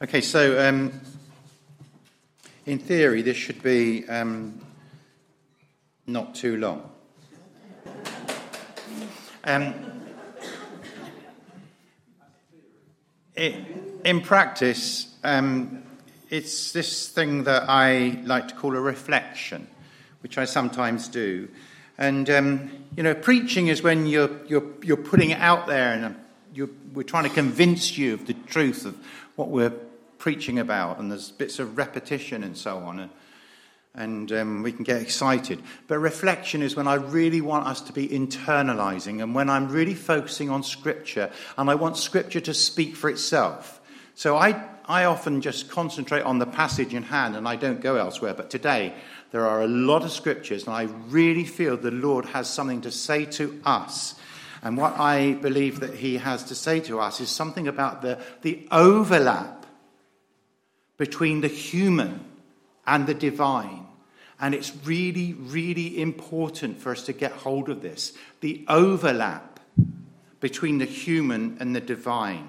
Okay, so in theory, this should be not too long. In practice, it's this thing that I like to call a reflection, which I sometimes do. And preaching is when you're putting it out there, and we're trying to convince you of the truth of what we're preaching about, and there's bits of repetition and so on, and we can get excited. But reflection is when I really want us to be internalizing, and when I'm really focusing on Scripture, and I want Scripture to speak for itself. So I often just concentrate on the passage in hand, and I don't go elsewhere. But today, there are a lot of Scriptures, and I really feel the Lord has something to say to us. And what I believe that he has to say to us is something about the overlap between the human and the divine. And it's really, really important for us to get hold of this. The overlap between the human and the divine.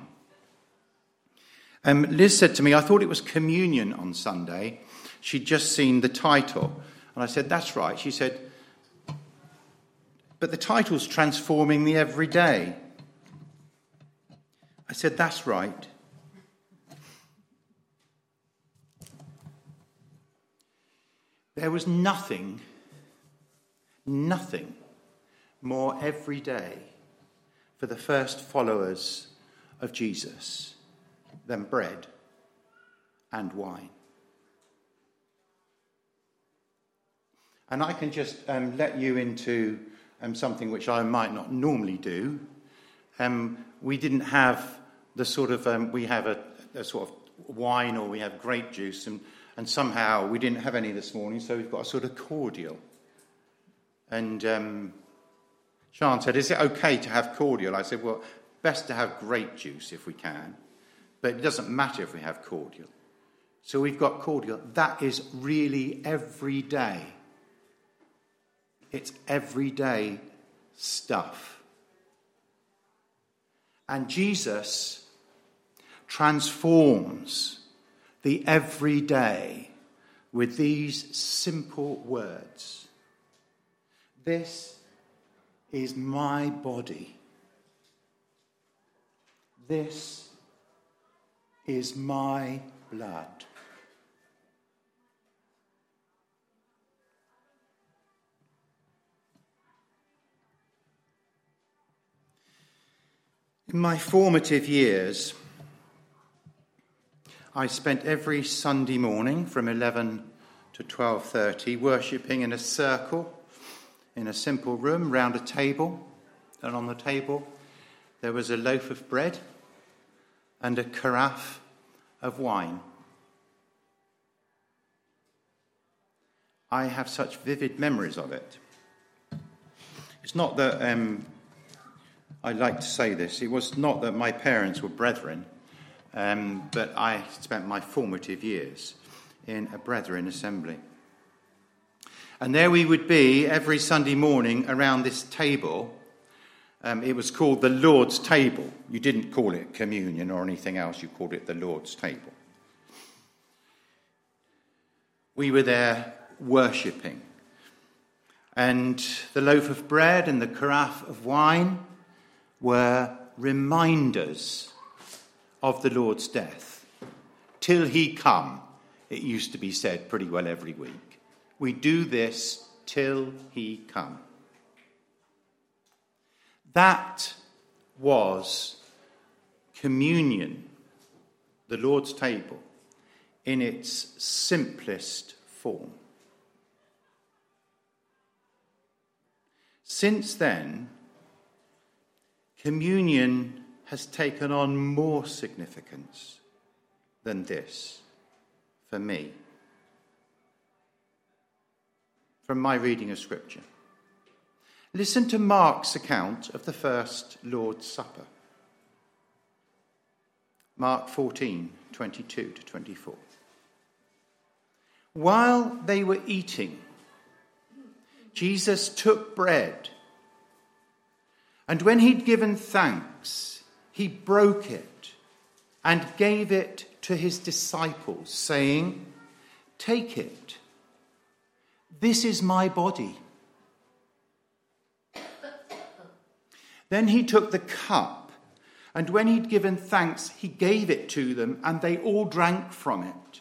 Liz said to me, I thought it was communion on Sunday. She'd just seen the title. And I said, that's right. She said, but the title's transforming the everyday. I said, that's right. There was nothing more everyday for the first followers of Jesus than bread and wine. And I can just let you into something which I might not normally do. We didn't have the sort of, we have a sort of wine, or we have grape juice, and somehow we didn't have any this morning, so we've got a sort of cordial. And Sean said, is it okay to have cordial? I said, well, best to have grape juice if we can, but it doesn't matter if we have cordial. So we've got cordial. That is really every day. It's everyday stuff. And Jesus transforms the everyday with these simple words. This is my body. This is my blood. In my formative years, I spent every Sunday morning from 11 to 12:30 worshipping in a circle in a simple room round a table. And on the table there was a loaf of bread and a carafe of wine. I have such vivid memories of it. It's not that... I like to say this. It was not that my parents were brethren, but I spent my formative years in a brethren assembly. And there we would be every Sunday morning around this table. It was called the Lord's table. You didn't call it communion or anything else. You called it the Lord's table. We were there worshipping. And the loaf of bread and the carafe of wine were reminders of the Lord's death. Till he come, it used to be said pretty well every week. We do this till he come. That was communion, the Lord's table, in its simplest form. Since then, communion has taken on more significance than this for me. From my reading of Scripture. Listen to Mark's account of the first Lord's Supper. Mark 14, 22 to 24. While they were eating, Jesus took bread, and when he'd given thanks, he broke it and gave it to his disciples, saying, "Take it. This is my body." Then he took the cup, and when he'd given thanks, he gave it to them, and they all drank from it.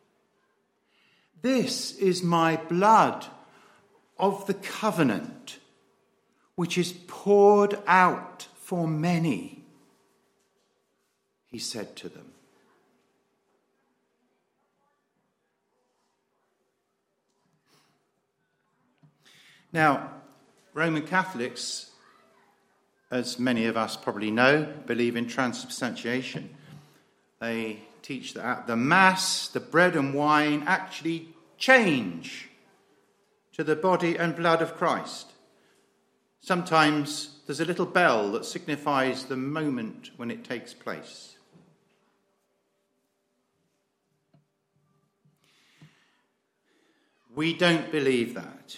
"This is my blood of the covenant, which is poured out for many," he said to them. Now, Roman Catholics, as many of us probably know, believe in transubstantiation. They teach that at the Mass, the bread and wine actually change to the body and blood of Christ. Sometimes there's a little bell that signifies the moment when it takes place. We don't believe that.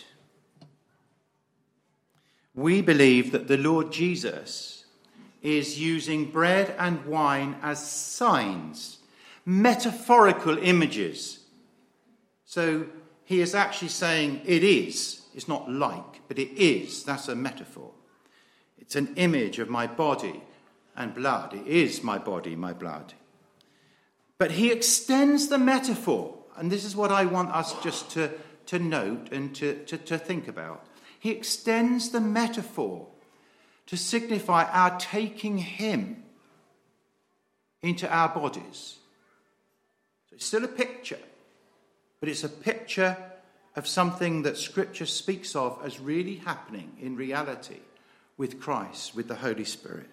We believe that the Lord Jesus is using bread and wine as signs, metaphorical images. So he is actually saying it is. It's not like, but it is. That's a metaphor. It's an image of my body and blood. It is my body, my blood. But he extends the metaphor, and this is what I want us just to note and to think about. He extends the metaphor to signify our taking him into our bodies. So it's still a picture, but it's a picture of something that Scripture speaks of as really happening in reality with Christ, with the Holy Spirit.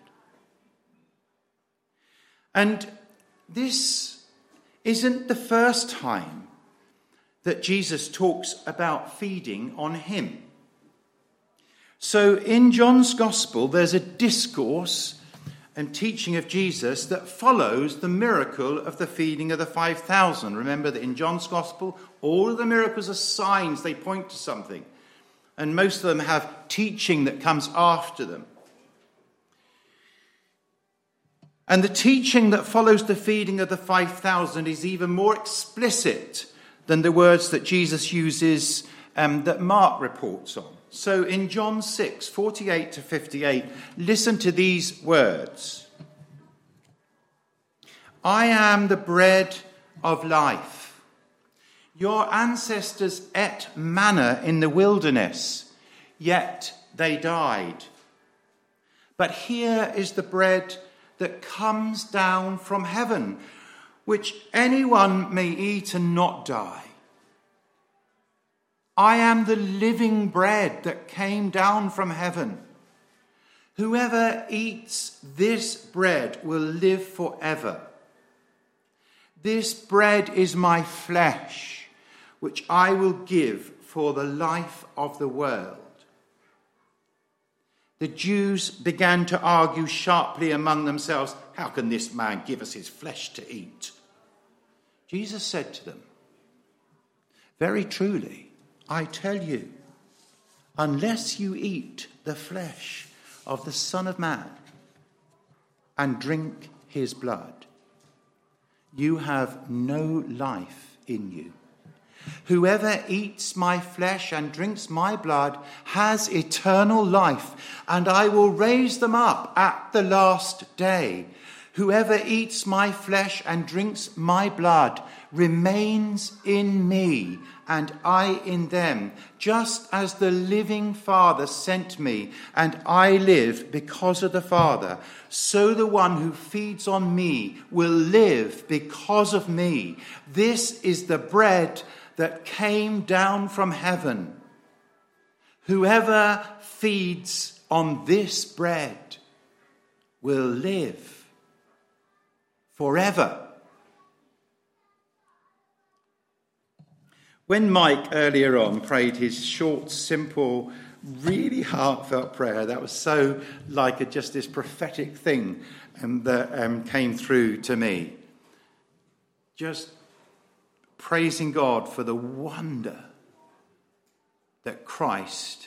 And this isn't the first time that Jesus talks about feeding on him. So in John's Gospel, there's a discourse and teaching of Jesus that follows the miracle of the feeding of the 5,000. Remember that in John's Gospel, all of the miracles are signs. They point to something. And most of them have teaching that comes after them. And the teaching that follows the feeding of the 5,000 is even more explicit than the words that Jesus uses that Mark reports on. So in John 6, 48 to 58, listen to these words. "I am the bread of life. Your ancestors ate manna in the wilderness, yet they died. But here is the bread that comes down from heaven, which anyone may eat and not die. I am the living bread that came down from heaven. Whoever eats this bread will live forever. This bread is my flesh, which I will give for the life of the world." The Jews began to argue sharply among themselves, "How can this man give us his flesh to eat?" Jesus said to them, "Very truly, I tell you, unless you eat the flesh of the Son of Man and drink his blood, you have no life in you. Whoever eats my flesh and drinks my blood has eternal life, and I will raise them up at the last day. Whoever eats my flesh and drinks my blood remains in me, and I in them, just as the living Father sent me, and I live because of the Father. So the one who feeds on me will live because of me. This is the bread that came down from heaven. Whoever feeds on this bread will live forever." When Mike earlier on prayed his short, simple, really heartfelt prayer, that was so like just this prophetic thing that came through to me. Just praising God for the wonder that Christ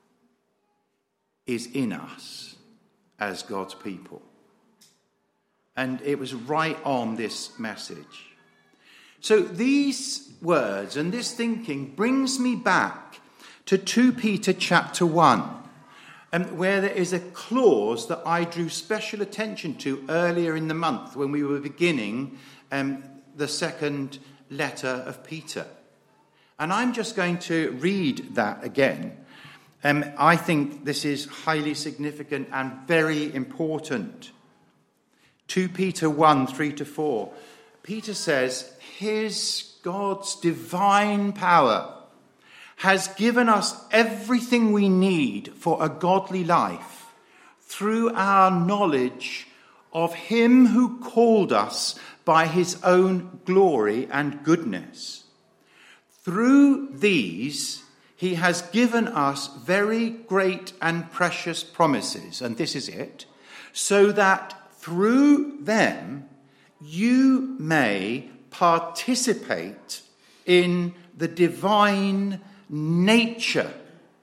is in us as God's people. And it was right on this message. So these words and this thinking brings me back to 2 Peter chapter 1, where there is a clause that I drew special attention to earlier in the month when we were beginning the second letter of Peter. And I'm just going to read that again. I think this is highly significant and very important. 2 Peter 1, 3-4. Peter says, his, God's divine power has given us everything we need for a godly life through our knowledge of him who called us by his own glory and goodness. Through these, he has given us very great and precious promises, and this is it, so that through them you may participate in the divine nature,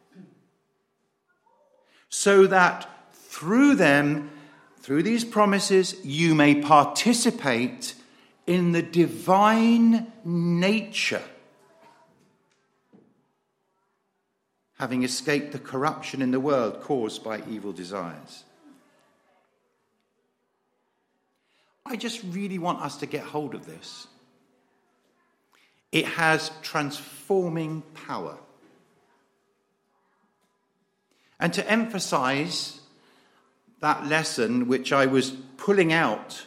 so that through them, through these promises, you may participate in the divine nature, having escaped the corruption in the world caused by evil desires. I just really want us to get hold of this. It has transforming power. And to emphasize that lesson, which I was pulling out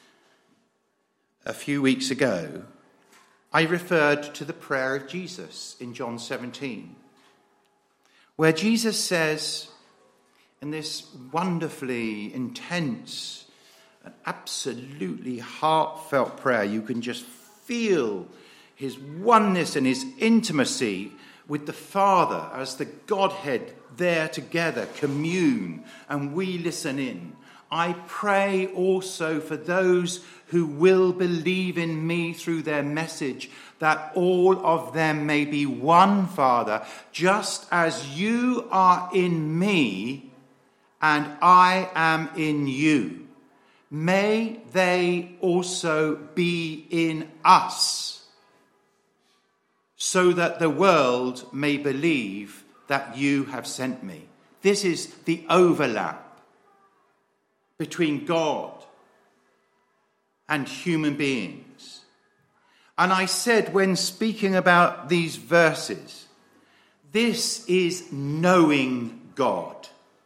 a few weeks ago, I referred to the prayer of Jesus in John 17, where Jesus says, in this wonderfully intense and absolutely heartfelt prayer, you can just feel his oneness and his intimacy with the Father as the Godhead there together commune and we listen in. I pray also for those who will believe in me through their message, that all of them may be one, Father, just as you are in me and I am in you. May they also be in us, so that the world may believe that you have sent me. This is the overlap between God and human beings. And I said when speaking about these verses, this is knowing God.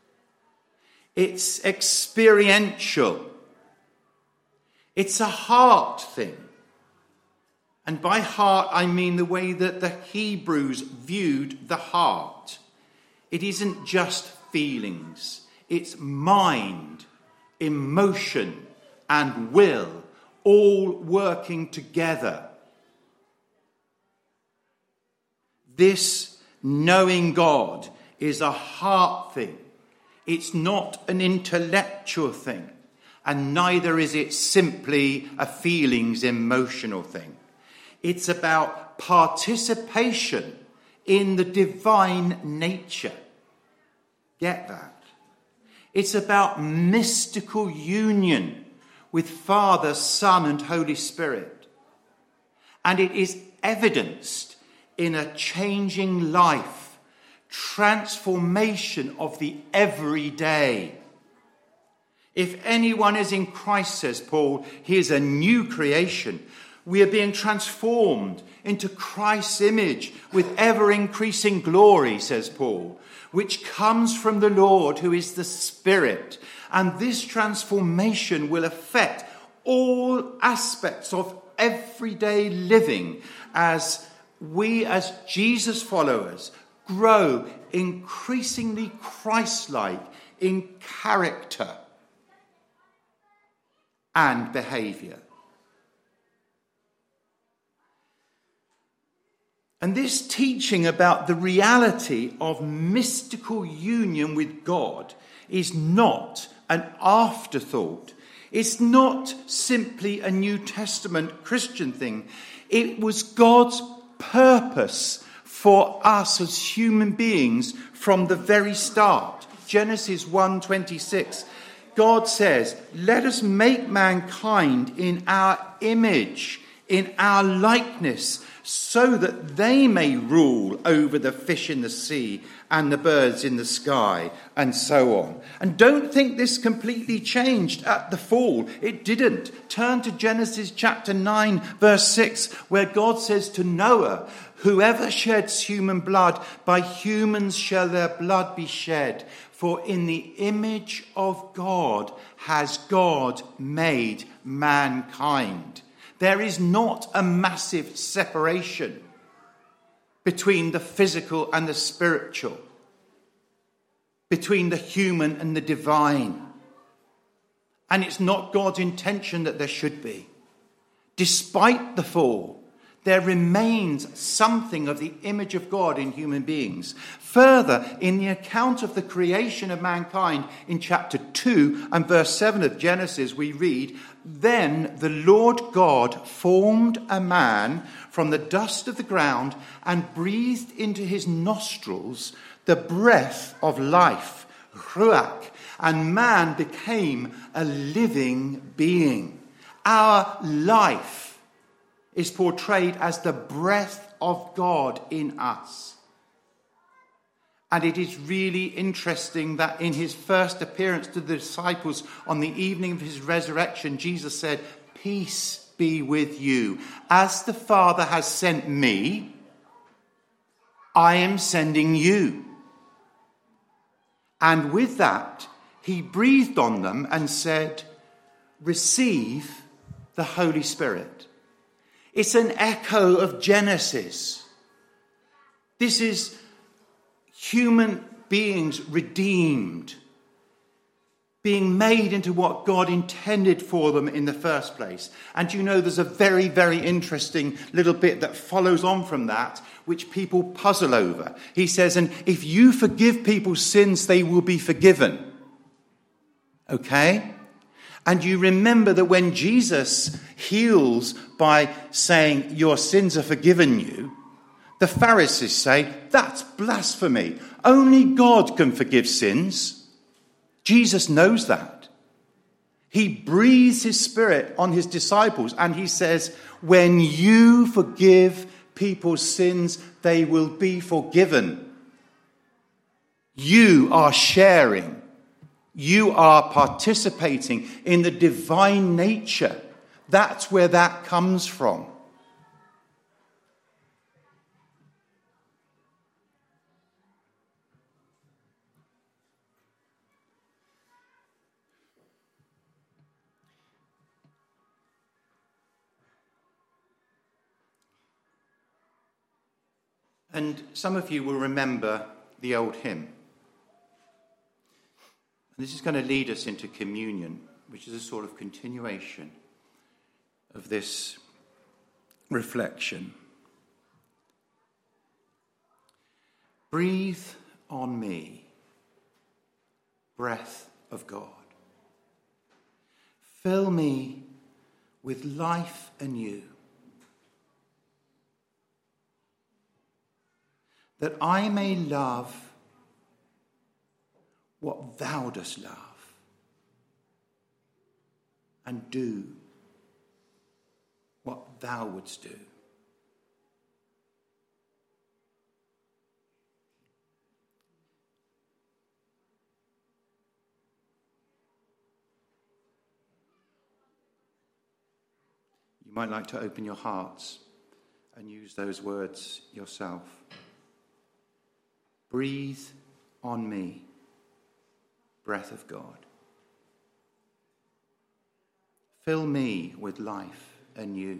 It's experiential. It's a heart thing. And by heart, I mean the way that the Hebrews viewed the heart. It isn't just feelings. It's mind, emotion, and will, all working together. This knowing God is a heart thing. It's not an intellectual thing. And neither is it simply a feelings, emotional thing. It's about participation in the divine nature. Get that? It's about mystical union with Father, Son, and Holy Spirit. And it is evidenced in a changing life, transformation of the everyday. If anyone is in Christ, says Paul, he is a new creation. We are being transformed into Christ's image with ever-increasing glory, says Paul, which comes from the Lord, who is the Spirit. And this transformation will affect all aspects of everyday living as we, as Jesus followers, grow increasingly Christ-like in character and behavior. And this teaching about the reality of mystical union with God is not an afterthought. It's not simply a New Testament Christian thing. It was God's purpose for us as human beings from the very start. Genesis 1:26. God says, let us make mankind in our image, in our likeness, so that they may rule over the fish in the sea and the birds in the sky, and so on. And don't think this completely changed at the fall. It didn't. Turn to Genesis chapter 9, verse 6, where God says to Noah, whoever sheds human blood, by humans shall their blood be shed. For in the image of God has God made mankind. There is not a massive separation between the physical and the spiritual, between the human and the divine. And it's not God's intention that there should be. Despite the fall, there remains something of the image of God in human beings. Further, in the account of the creation of mankind in chapter 2 and verse 7 of Genesis, we read, then the Lord God formed a man from the dust of the ground and breathed into his nostrils the breath of life, ruach, and man became a living being. Our life is portrayed as the breath of God in us. And it is really interesting that in his first appearance to the disciples on the evening of his resurrection, Jesus said, peace be with you. As the Father has sent me, I am sending you. And with that, he breathed on them and said, receive the Holy Spirit. It's an echo of Genesis. This is human beings redeemed, being made into what God intended for them in the first place. And you know, there's a very, very interesting little bit that follows on from that, which people puzzle over. He says, and if you forgive people's sins, they will be forgiven. Okay? And you remember that when Jesus heals by saying, your sins are forgiven you, the Pharisees say, that's blasphemy. Only God can forgive sins. Jesus knows that. He breathes his Spirit on his disciples and he says, when you forgive people's sins, they will be forgiven. You are sharing. You are participating in the divine nature. That's where that comes from. And some of you will remember the old hymn. And this is going to lead us into communion, which is a sort of continuation of this reflection. Breathe on me, breath of God. Fill me with life anew, that I may love what thou dost love, and do what thou wouldst do. You might like to open your hearts and use those words yourself. Breathe on me, breath of God. Fill me with life anew,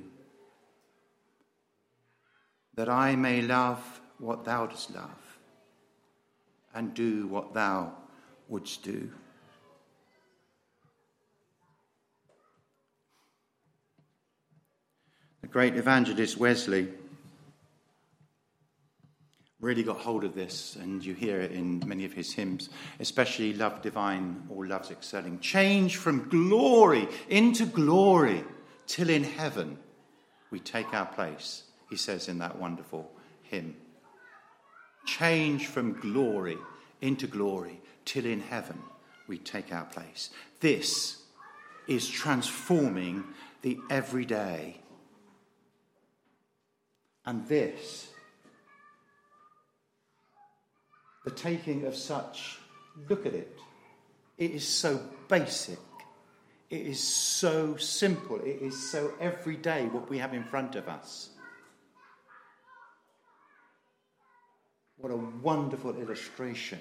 that I may love what thou dost love, and do what thou wouldst do. The great evangelist Wesley really got hold of this, and you hear it in many of his hymns, especially Love Divine or Love's Excelling. Change from glory into glory, till in heaven we take our place, he says in that wonderful hymn. Change from glory into glory, till in heaven we take our place. This is transforming the everyday. And this, the taking of such, look at it. It is so basic. It is so simple. It is so everyday what we have in front of us. What a wonderful illustration.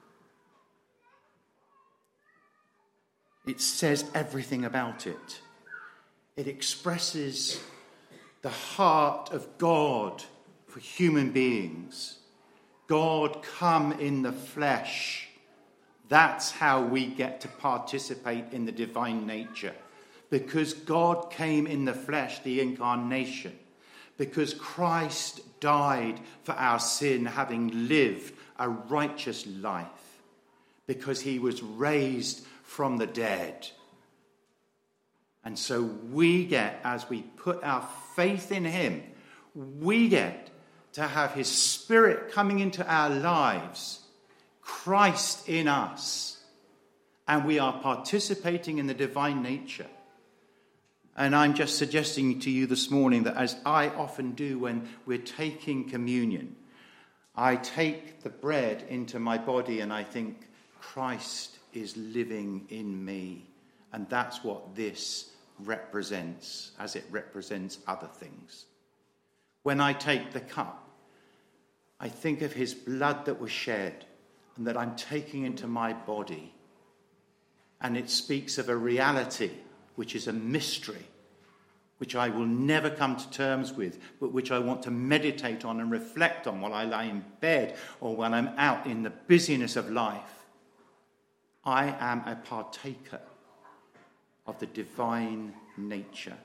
It says everything about it. It expresses the heart of God for human beings. God come in the flesh. That's how we get to participate in the divine nature. Because God came in the flesh, the incarnation. Because Christ died for our sin, having lived a righteous life. Because he was raised from the dead. And so we get, as we put our faith in him, we get to have his Spirit coming into our lives, Christ in us, and we are participating in the divine nature. And I'm just suggesting to you this morning that, as I often do when we're taking communion, I take the bread into my body and I think, Christ is living in me. And that's what this represents, as it represents other things. When I take the cup, I think of his blood that was shed and that I'm taking into my body. And it speaks of a reality which is a mystery, which I will never come to terms with, but which I want to meditate on and reflect on while I lie in bed or when I'm out in the busyness of life. I am a partaker of the divine nature.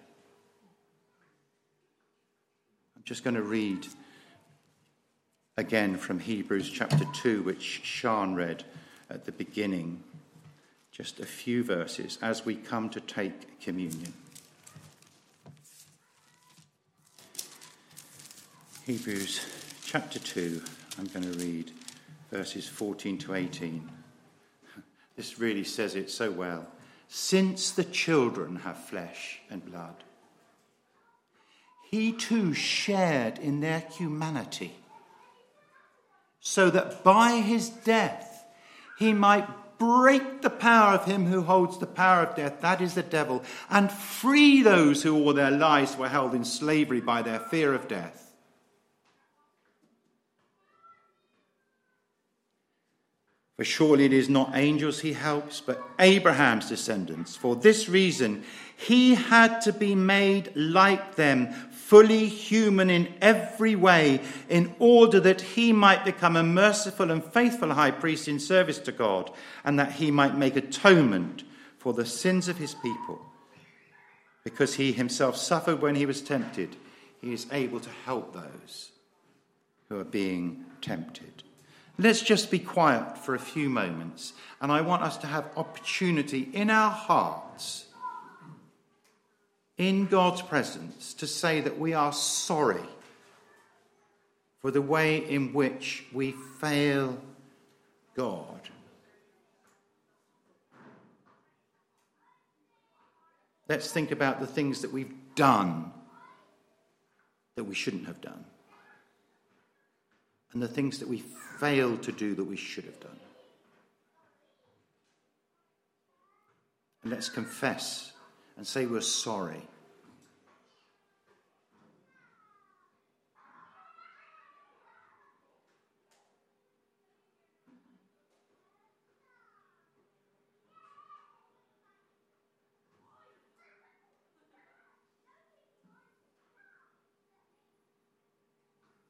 I'm just going to read again from Hebrews chapter 2, which Sean read at the beginning. Just a few verses as we come to take communion. Hebrews chapter 2, I'm going to read verses 14 to 18. This really says it so well. Since the children have flesh and blood, he too shared in their humanity, so that by his death he might break the power of him who holds the power of death, that is the devil, and free those who all their lives were held in slavery by their fear of death. For surely it is not angels he helps, but Abraham's descendants. For this reason, he had to be made like them, fully human in every way, in order that he might become a merciful and faithful high priest in service to God, and that he might make atonement for the sins of his people. Because he himself suffered when he was tempted, he is able to help those who are being tempted. Let's just be quiet for a few moments, and I want us to have opportunity in our hearts, in God's presence, to say that we are sorry for the way in which we fail God. Let's think about the things that we've done that we shouldn't have done, and the things that we failed to do that we should have done. And let's confess and say we're sorry.